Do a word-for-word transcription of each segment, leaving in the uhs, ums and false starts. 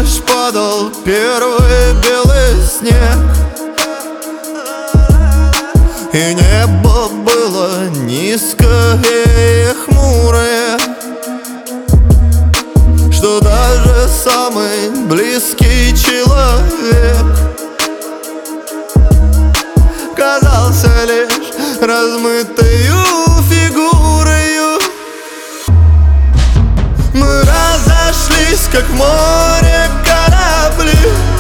лишь падал первый белый снег, и небо было низкое и хмурое, что даже самый близкий человек казался лишь размытою фигурою. Мы разошлись, как в море корабли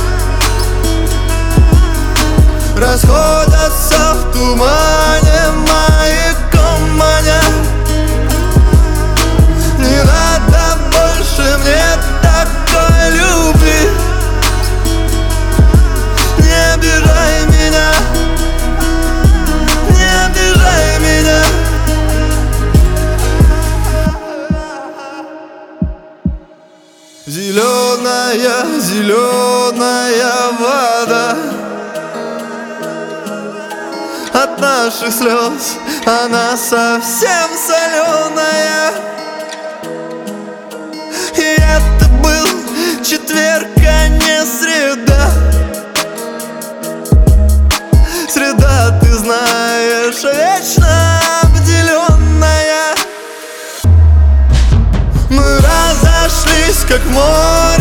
расходятся в тумане, маяком маня. Не надо больше мне такой любви, не обижай меня, не обижай меня. Зеленая, зеленая вода, от наших слез она совсем соленая. И это был четверг, а не среда. Среда, ты знаешь, вечно обделенная. Мы разошлись, как в море